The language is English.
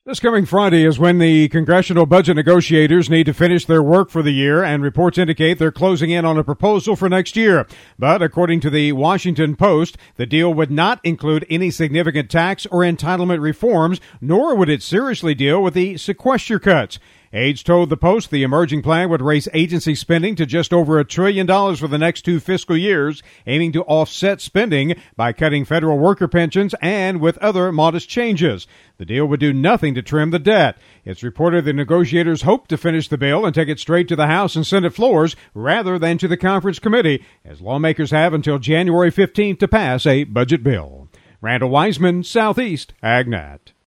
This coming Friday is when the congressional budget negotiators need to finish their work for the year, and reports indicate they're closing in on a proposal for next year. But according to the Washington Post, the deal would not include any significant tax or entitlement reforms, nor would it seriously deal with the sequester cuts. Aides told the Post the emerging plan would raise agency spending to just over $1 trillion for the next 2 fiscal years, aiming to offset spending by cutting federal worker pensions and with other modest changes. The deal would do nothing to trim the debt. It's reported the negotiators hope to finish the bill and take it straight to the House and Senate floors rather than to the conference committee, as lawmakers have until January 15th to pass a budget bill. Randall Wiseman, Southeast AgNet.